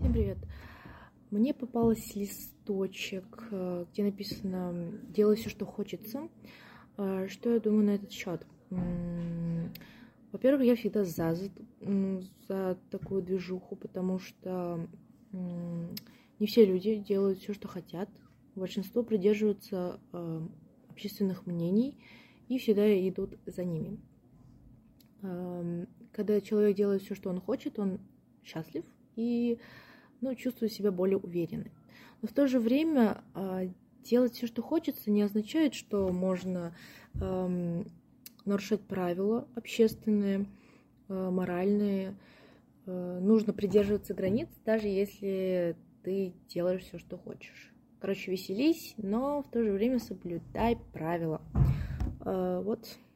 Всем привет! Мне попался листочек, где написано «Делай все, что хочется». Что я думаю на этот счет? Во-первых, я всегда за такую движуху, потому что не все люди делают все, что хотят. Большинство придерживаются общественных мнений и всегда идут за ними. Когда человек делает все, что он хочет, он счастлив и чувствует себя более уверенным. Но в то же время делать все, что хочется, не означает, что можно нарушать правила общественные, моральные. Нужно придерживаться границ, даже если ты делаешь все, что хочешь. Короче, веселись, но в то же время соблюдай правила. Вот.